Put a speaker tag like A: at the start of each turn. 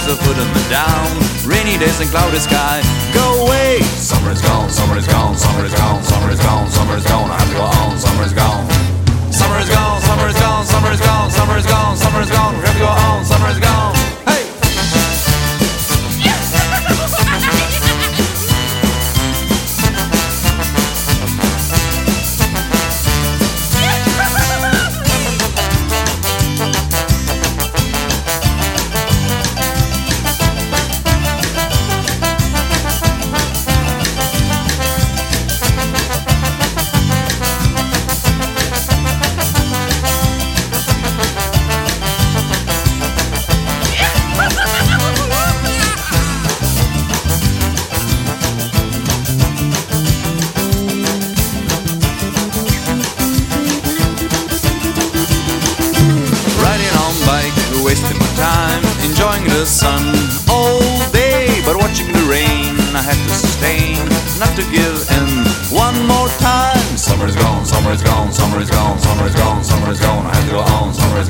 A: of putting me down. Rainy days and cloudy sky, go away. Summer is gone, summer is gone, summer is gone, summer is gone, summer is gone. I have to go on, summer is gone. Summer is gone, summer is gone, summer is gone, summer is gone, summer is gone. We have to go on, summer is gone. Hey! Wasting my time, enjoying the sun all day, but watching the rain I had to sustain, not to give in one more time. Summer is gone, summer is gone, summer is gone, summer is gone, summer is gone. I have to go on, summer is gone.